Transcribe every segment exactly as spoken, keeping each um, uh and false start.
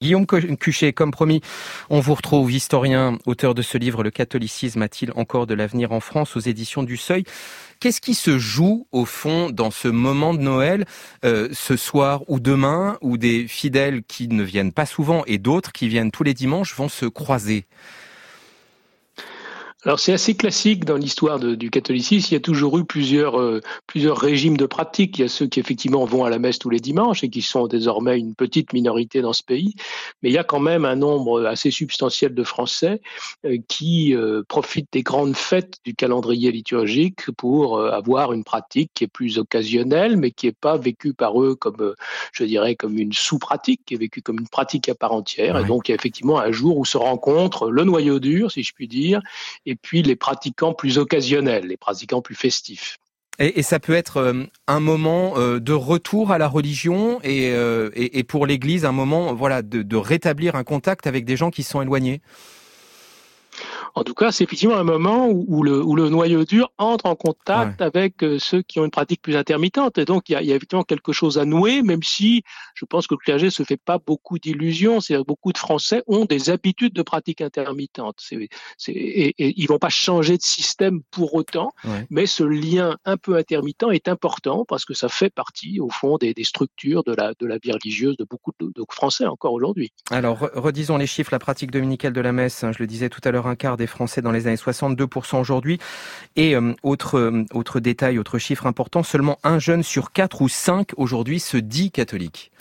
Guillaume Cuchet, comme promis, on vous retrouve, historien, auteur de ce livre « Le catholicisme a-t-il encore de l'avenir en France » aux éditions du Seuil. Qu'est-ce qui se joue, au fond, dans ce moment de Noël, euh, ce soir ou demain, où des fidèles qui ne viennent pas souvent et d'autres qui viennent tous les dimanches vont se croiser ? Alors c'est assez classique dans l'histoire de, du catholicisme. Il y a toujours eu plusieurs euh, plusieurs régimes de pratique. Il y a ceux qui effectivement vont à la messe tous les dimanches et qui sont désormais une petite minorité dans ce pays. Mais il y a quand même un nombre assez substantiel de Français euh, qui euh, profitent des grandes fêtes du calendrier liturgique pour euh, avoir une pratique qui est plus occasionnelle, mais qui n'est pas vécue par eux comme, euh, je dirais, comme une sous-pratique, qui est vécue comme une pratique à part entière. Ouais. Et donc il y a effectivement un jour où se rencontrent le noyau dur, si je puis dire, et puis les pratiquants plus occasionnels, les pratiquants plus festifs. Et, et ça peut être euh, un moment euh, de retour à la religion et, euh, et, et pour l'Église, un moment voilà, de, de rétablir un contact avec des gens qui sont éloignés. En tout cas, c'est effectivement un moment où, où, le, où le noyau dur entre en contact ouais. avec euh, ceux qui ont une pratique plus intermittente. Et donc, il y a, il y a effectivement quelque chose à nouer, même si je pense que le clergé se fait pas beaucoup d'illusions. C'est-à-dire que beaucoup de Français ont des habitudes de pratique intermittente. C'est, c'est, et, et ils vont pas changer de système pour autant, ouais. mais ce lien un peu intermittent est important parce que ça fait partie, au fond, des, des structures de la, de la vie religieuse de beaucoup de, de Français encore aujourd'hui. Alors, redisons les chiffres. La pratique dominicale de la messe, je le disais tout à l'heure, un quart des Français dans les années soixante-deux pour cent aujourd'hui. Et euh, autre, euh, autre détail, autre chiffre important, seulement un jeune sur quatre ou cinq aujourd'hui se dit catholique.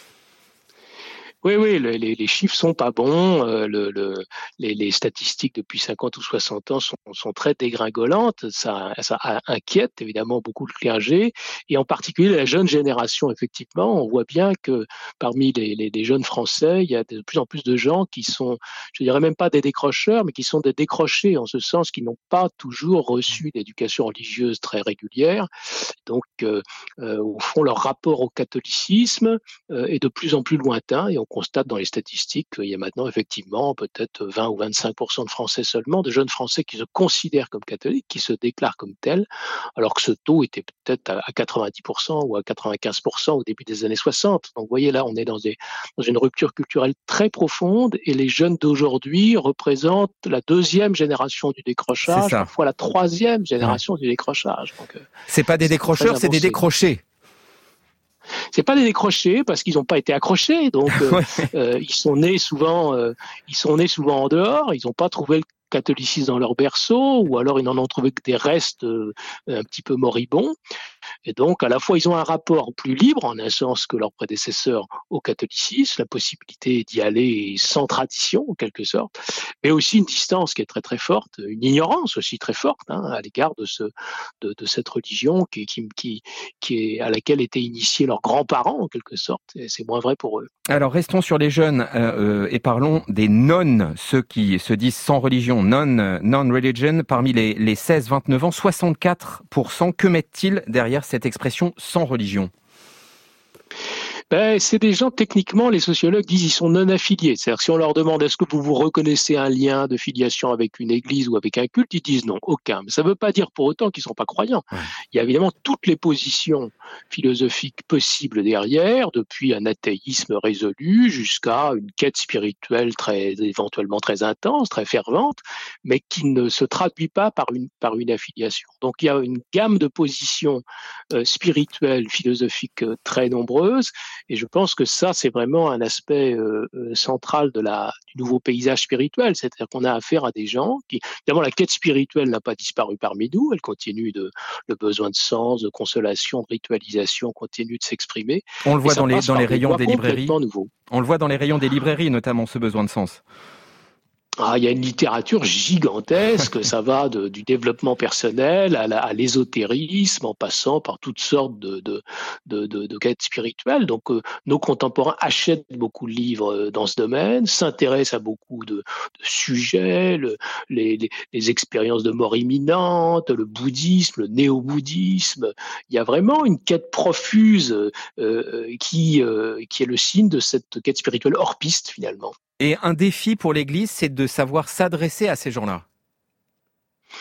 Oui, oui, les, les chiffres sont pas bons. Euh, le, le, les, les statistiques depuis cinquante ou soixante ans sont, sont très dégringolantes. Ça, ça inquiète évidemment beaucoup le clergé et en particulier la jeune génération. Effectivement, on voit bien que parmi les, les, les jeunes Français, il y a de plus en plus de gens qui sont, je dirais même pas des décrocheurs, mais qui sont des décrochés en ce sens qu'ils n'ont pas toujours reçu d'éducation religieuse très régulière. Donc, euh, euh, au fond, leur rapport au catholicisme euh, est de plus en plus lointain et on constate dans les statistiques qu'il y a maintenant effectivement peut-être vingt ou vingt-cinq pour cent de Français seulement, de jeunes Français qui se considèrent comme catholiques, qui se déclarent comme tels, alors que ce taux était peut-être à quatre-vingt-dix pour cent ou à quatre-vingt-quinze pour cent au début des années soixante. Donc vous voyez là, on est dans, des, dans une rupture culturelle très profonde et les jeunes d'aujourd'hui représentent la deuxième génération du décrochage, parfois la troisième génération ouais. du décrochage. Donc, c'est pas des c'est décrocheurs, c'est des décrochés. C'est pas des décrochés parce qu'ils n'ont pas été accrochés, donc euh, euh, ils sont nés souvent, euh, ils sont nés souvent en dehors, ils n'ont pas trouvé le catholicisme dans leur berceau, ou alors ils n'en ont trouvé que des restes euh, un petit peu moribonds. Et donc, à la fois, ils ont un rapport plus libre, en un sens que leurs prédécesseurs, au catholicisme, la possibilité d'y aller sans tradition, en quelque sorte, mais aussi une distance qui est très très forte, une ignorance aussi très forte hein, à l'égard de, ce, de, de cette religion qui, qui, qui, qui est, à laquelle étaient initiés leurs grands-parents, en quelque sorte, et c'est moins vrai pour eux. Alors, restons sur les jeunes euh, et parlons des nonnes, ceux qui se disent sans religion, non, non-religion, parmi les, les seize vingt-neuf ans, soixante-quatre pour cent, que mettent-ils derrière cette expression sans religion? Ben, c'est des gens, techniquement, les sociologues disent ils sont non affiliés. C'est-à-dire si on leur demande est-ce que vous vous reconnaissez un lien de filiation avec une église ou avec un culte, ils disent non, aucun. Mais ça ne veut pas dire pour autant qu'ils ne sont pas croyants. Ouais. Il y a évidemment toutes les positions philosophiques possibles derrière, depuis un athéisme résolu jusqu'à une quête spirituelle très, éventuellement très intense, très fervente, mais qui ne se traduit pas par une, par une affiliation. Donc il y a une gamme de positions euh, spirituelles, philosophiques euh, très nombreuses. Et je pense que ça, c'est vraiment un aspect euh, central de la, du nouveau paysage spirituel. C'est-à-dire qu'on a affaire à des gens qui, évidemment, la quête spirituelle n'a pas disparu parmi nous. Elle continue de, le besoin de sens, de consolation, de ritualisation continue de s'exprimer. On le voit dans les, dans les rayons des librairies. Nouveaux. On le voit dans les rayons des librairies, notamment ce besoin de sens. Ah, il y a une littérature gigantesque, ça va de, du développement personnel à, la, à l'ésotérisme, en passant par toutes sortes de, de, de, de, de quêtes spirituelles. Donc, euh, nos contemporains achètent beaucoup de livres euh, dans ce domaine, s'intéressent à beaucoup de, de sujets, le, les, les, les expériences de mort imminente, le bouddhisme, le néo-bouddhisme. Il y a vraiment une quête profuse euh, qui, euh, qui est le signe de cette quête spirituelle hors piste, finalement. Et un défi pour l'Église, c'est de savoir s'adresser à ces gens-là.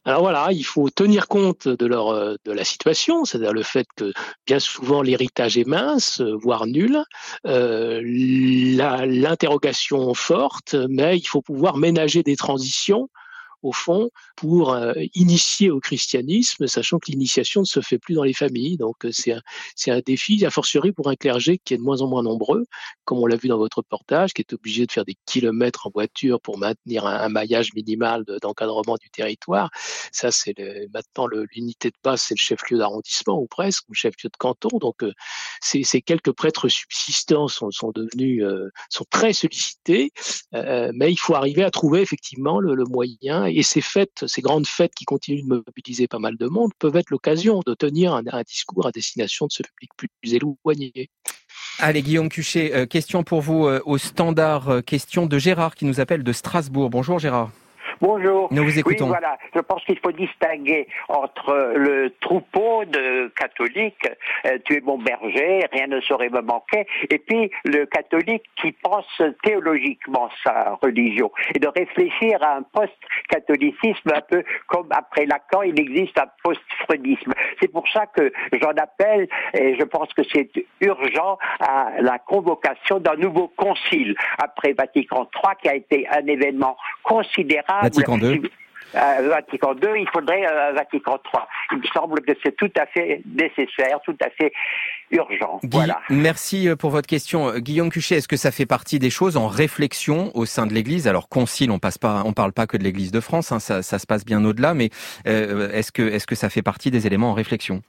Alors voilà, il faut tenir compte de leur euh, de la situation, c'est-à-dire le fait que bien souvent l'héritage est mince, euh, voire nul, euh, la- l'interrogation forte, mais il faut pouvoir ménager des transitions au fond, pour euh, initier au christianisme, sachant que l'initiation ne se fait plus dans les familles. Donc euh, c'est un, c'est un défi, a fortiori pour un clergé qui est de moins en moins nombreux, comme on l'a vu dans votre reportage, qui est obligé de faire des kilomètres en voiture pour maintenir un, un maillage minimal de, d'encadrement du territoire. Ça, c'est le, maintenant le, l'unité de base, c'est le chef-lieu d'arrondissement ou presque, ou le chef-lieu de canton. Donc euh, ces, ces quelques prêtres subsistants sont, sont devenus, euh, sont très sollicités, euh, mais il faut arriver à trouver effectivement le, le moyen. Et ces fêtes, ces grandes fêtes qui continuent de mobiliser pas mal de monde, peuvent être l'occasion de tenir un, un discours à destination de ce public plus, plus éloigné. Allez, Guillaume Cuchet, euh, question pour vous euh, au standard, euh, question de Gérard qui nous appelle de Strasbourg. Bonjour Gérard. Bonjour. Nous vous écoutons. Oui, voilà. Je pense qu'il faut distinguer entre le troupeau de catholiques, euh, tu es mon berger, rien ne saurait me manquer, et puis le catholique qui pense théologiquement sa religion, et de réfléchir à un post-catholicisme un peu comme après Lacan, il existe un post-freudisme. C'est pour ça que j'en appelle, et je pense que c'est urgent, à la convocation d'un nouveau concile après Vatican trois, qui a été un événement considérable. Vatican deux. Euh, Vatican deux, il faudrait euh, Vatican trois. Il me semble que c'est tout à fait nécessaire, tout à fait urgent. Guy, voilà. Merci pour votre question. Guillaume Cuchet, est-ce que ça fait partie des choses en réflexion au sein de l'Église? Alors concile, on passe pas, on parle pas que de l'Église de France, hein, ça, ça se passe bien au-delà, mais euh, est-ce que, est-ce que ça fait partie des éléments en réflexion?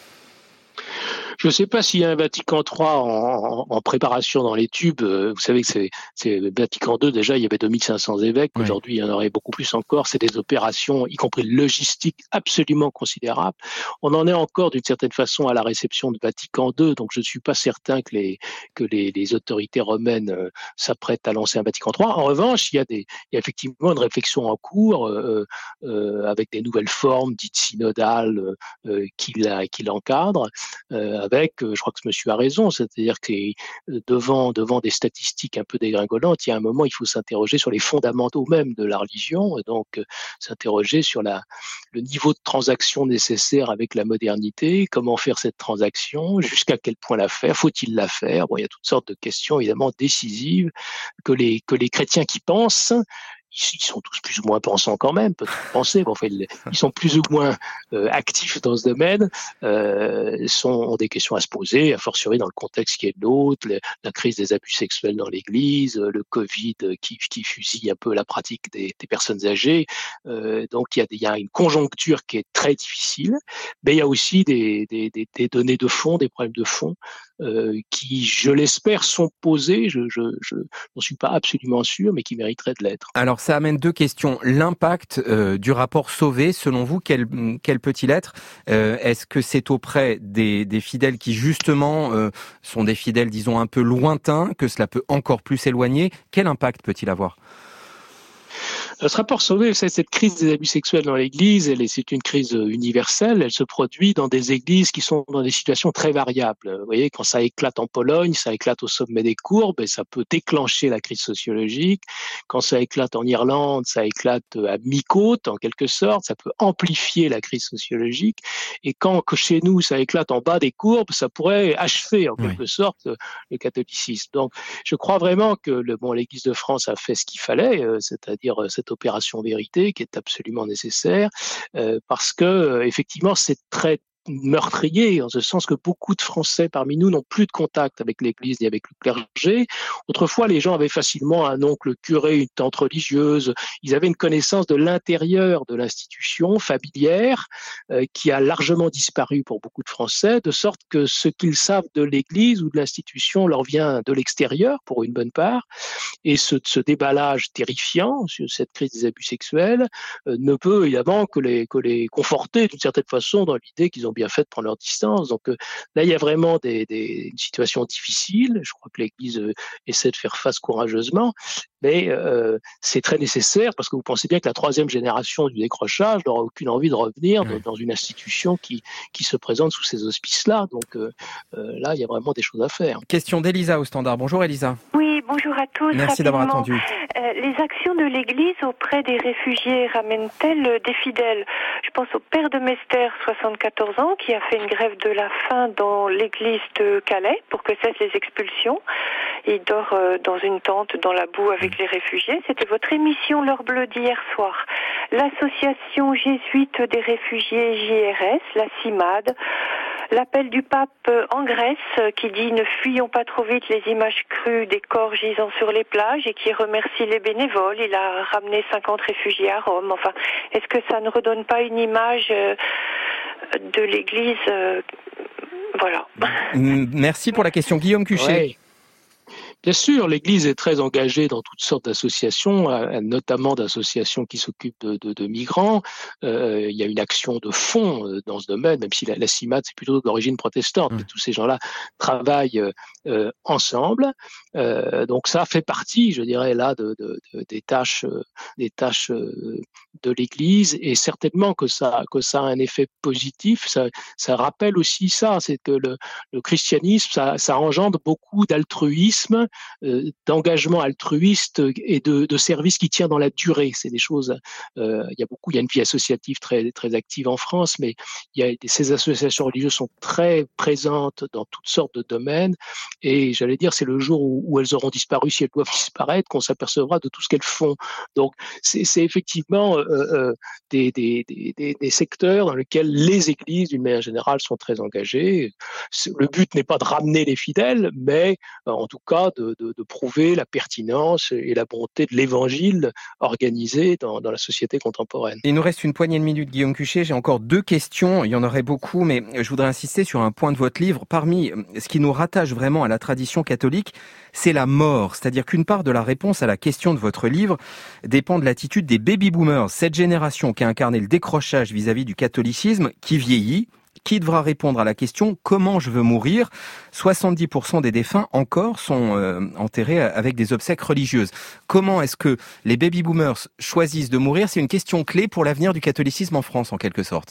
Je ne sais pas s'il y a un Vatican trois en, en, en préparation dans les tubes. Vous savez que c'est, c'est Vatican deux, déjà, il y avait deux mille cinq cents évêques. Oui. Aujourd'hui, il y en aurait beaucoup plus encore. C'est des opérations, y compris logistiques, absolument considérables. On en est encore, d'une certaine façon, à la réception de Vatican deux. Donc, je ne suis pas certain que les, que les, les autorités romaines euh, s'apprêtent à lancer un Vatican trois. En revanche, il y a, des, il y a effectivement une réflexion en cours euh, euh, avec des nouvelles formes dites synodales euh, qui, la, qui l'encadrent. Euh, avec, je crois que ce monsieur a raison, c'est-à-dire que devant, devant des statistiques un peu dégringolantes, il y a un moment, il faut s'interroger sur les fondamentaux même de la religion, et donc s'interroger sur la, le niveau de transaction nécessaire avec la modernité, comment faire cette transaction, jusqu'à quel point la faire, faut-il la faire? Bon, il y a toutes sortes de questions évidemment décisives que les, que les chrétiens qui pensent, ils sont tous plus ou moins pensants quand même, peut-être penser, mais enfin, ils, ils sont plus ou moins euh, actifs dans ce domaine, euh, sont, ont des questions à se poser, a fortiori dans le contexte qui est le nôtre, le, la crise des abus sexuels dans l'Église, le Covid qui, qui fusille un peu la pratique des, des personnes âgées. Euh, donc il y, a, il y a une conjoncture qui est très difficile, mais il y a aussi des, des, des, des données de fond, des problèmes de fond euh, qui, je l'espère, sont posés, je, je, je n'en suis pas absolument sûr, mais qui mériteraient de l'être. Alors ça amène deux questions. L'impact euh, du rapport Sauvé, selon vous, quel, quel peut-il être? euh, Est-ce que c'est auprès des, des fidèles qui justement euh, sont des fidèles, disons, un peu lointains, que cela peut encore plus s'éloigner? Quel impact peut-il avoir? Ce rapport Sauvé, cette crise des abus sexuels dans l'Église, elle est, c'est une crise universelle. Elle se produit dans des églises qui sont dans des situations très variables. Vous voyez, quand ça éclate en Pologne, ça éclate au sommet des courbes et ça peut déclencher la crise sociologique. Quand ça éclate en Irlande, ça éclate à mi-côte, en quelque sorte. Ça peut amplifier la crise sociologique. Et quand que chez nous, ça éclate en bas des courbes, ça pourrait achever, en oui. quelque sorte, le catholicisme. Donc, je crois vraiment que le, bon, l'Église de France a fait ce qu'il fallait, c'est-à-dire cette opération vérité qui est absolument nécessaire euh, parce que euh, effectivement c'est très meurtrier, en ce sens que beaucoup de Français parmi nous n'ont plus de contact avec l'Église ni avec le clergé. Autrefois, les gens avaient facilement un oncle curé, une tante religieuse. Ils avaient une connaissance de l'intérieur de l'institution familière euh, qui a largement disparu pour beaucoup de Français, de sorte que ce qu'ils savent de l'Église ou de l'institution leur vient de l'extérieur, pour une bonne part. Et ce, ce déballage terrifiant sur cette crise des abus sexuels euh, ne peut évidemment que les, que les conforter d'une certaine façon dans l'idée qu'ils ont bien fait de prendre leur distance. Donc euh, là, il y a vraiment des, des, une situation difficile. Je crois que l'Église euh, essaie de faire face courageusement. mais euh, c'est très nécessaire parce que vous pensez bien que la troisième génération du décrochage n'aura aucune envie de revenir oui. dans une institution qui, qui se présente sous ces auspices-là. Donc euh, euh, là, il y a vraiment des choses à faire. Question d'Elisa au standard. Bonjour Elisa. Oui, bonjour à tous. Merci d'avoir attendu. Euh, les actions de l'Église auprès des réfugiés ramènent-elles des fidèles ? Je pense au père de Mester, soixante-quatorze ans, qui a fait une grève de la faim dans l'église de Calais pour que cessent les expulsions. Il dort euh, dans une tente dans la boue avec les réfugiés. C'était votre émission L'Heure Bleue d'hier soir. L'association jésuite des réfugiés J R S, la CIMAD, l'appel du pape en Grèce qui dit « Ne fuyons pas trop vite les images crues des corps gisant sur les plages » et qui remercie les bénévoles. Il a ramené cinquante réfugiés à Rome. Enfin, est-ce que ça ne redonne pas une image de l'Église euh, Voilà. Merci pour la question. Guillaume Cuchet. Ouais. Bien sûr, l'Église est très engagée dans toutes sortes d'associations, notamment d'associations qui s'occupent de, de, de migrants. Euh, il y a une action de fond dans ce domaine, même si la, la CIMAD c'est plutôt d'origine protestante. Mmh. Tous ces gens-là travaillent euh, ensemble. Euh, donc ça fait partie, je dirais là, de, de, de, des tâches, des tâches de l'Église, et certainement que ça, que ça a un effet positif. Ça, ça rappelle aussi ça, c'est que le, le christianisme, ça, ça engendre beaucoup d'altruisme. Euh, d'engagement altruiste et de, de service qui tient dans la durée. C'est des choses, euh, il y a beaucoup, il y a une vie associative très, très active en France, mais il y a, ces associations religieuses sont très présentes dans toutes sortes de domaines, et j'allais dire, c'est le jour où, où elles auront disparu, si elles doivent disparaître, qu'on s'apercevra de tout ce qu'elles font. Donc, c'est, c'est effectivement euh, euh, des, des, des, des secteurs dans lesquels les églises, d'une manière générale, sont très engagées. Le but n'est pas de ramener les fidèles, mais en tout cas, De, de, de prouver la pertinence et la bonté de l'évangile organisé dans, dans la société contemporaine. Il nous reste une poignée de minutes, Guillaume Cuchet. J'ai encore deux questions. Il y en aurait beaucoup, mais je voudrais insister sur un point de votre livre. Parmi ce qui nous rattache vraiment à la tradition catholique, c'est la mort. C'est-à-dire qu'une part de la réponse à la question de votre livre dépend de l'attitude des baby-boomers, cette génération qui a incarné le décrochage vis-à-vis du catholicisme, qui vieillit. Qui devra répondre à la question « Comment je veux mourir ?» soixante-dix pour cent des défunts encore sont euh, enterrés avec des obsèques religieuses. Comment est-ce que les baby-boomers choisissent de mourir ? C'est une question clé pour l'avenir du catholicisme en France, en quelque sorte.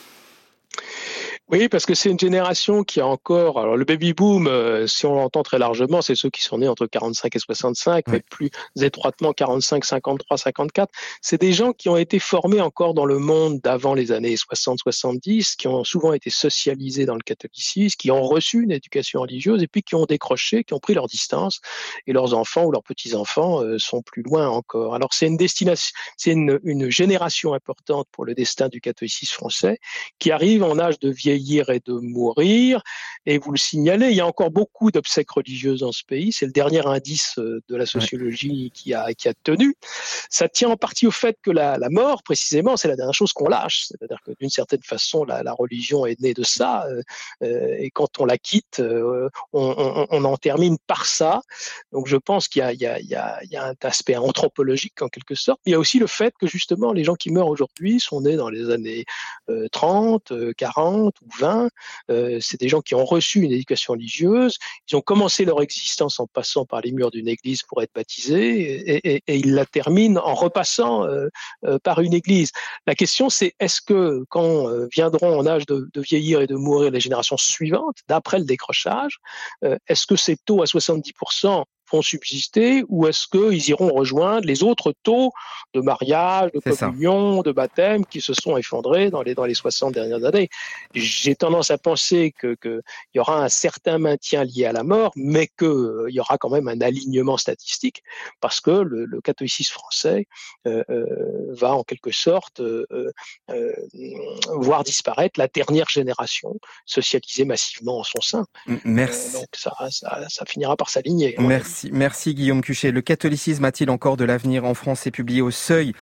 Oui, parce que c'est une génération qui a encore... Alors le baby-boom, euh, si on l'entend très largement, c'est ceux qui sont nés entre quarante-cinq et soixante-cinq, oui. mais plus étroitement quarante-cinq, cinquante-trois, cinquante-quatre. C'est des gens qui ont été formés encore dans le monde d'avant les années soixante soixante-dix, qui ont souvent été socialisés dans le catholicisme, qui ont reçu une éducation religieuse et puis qui ont décroché, qui ont pris leur distance, et leurs enfants ou leurs petits-enfants euh, sont plus loin encore. Alors c'est une destination, c'est une, une génération importante pour le destin du catholicisme français, qui arrive en âge de vieillir et de mourir, et vous le signalez, il y a encore beaucoup d'obsèques religieuses dans ce pays, c'est le dernier indice de la sociologie ouais. qui a, qui a tenu. Ça tient en partie au fait que la, la mort, précisément, c'est la dernière chose qu'on lâche, c'est-à-dire que d'une certaine façon, la, la religion est née de ça, euh, et quand on la quitte, euh, on, on, on en termine par ça. Donc je pense qu'il y a, il y a, il y a, il y a un aspect anthropologique en quelque sorte, mais il y a aussi le fait que justement, les gens qui meurent aujourd'hui sont nés dans les années euh, trente, quarante ou vingt, euh, c'est des gens qui ont reçu une éducation religieuse, ils ont commencé leur existence en passant par les murs d'une église pour être baptisés, et, et, et ils la terminent en repassant euh, euh, par une église. La question c'est, est-ce que quand euh, viendront en âge de, de vieillir et de mourir les générations suivantes, d'après le décrochage, euh, est-ce que ces taux à soixante-dix pour cent vont subsister, ou est-ce qu'ils iront rejoindre les autres taux de mariage, de c'est communion, ça. de baptême qui se sont effondrés dans les, dans les soixante dernières années? J'ai tendance à penser que, que il y aura un certain maintien lié à la mort, mais qu'il euh, y aura quand même un alignement statistique, parce que le, le catholicisme français euh, euh, va en quelque sorte euh, euh, voir disparaître la dernière génération socialisée massivement en son sein. Merci. Euh, donc ça, ça, ça finira par s'aligner. Merci. Merci Guillaume Cuchet. Le catholicisme a-t-il encore de l'avenir en France? C'est publié au Seuil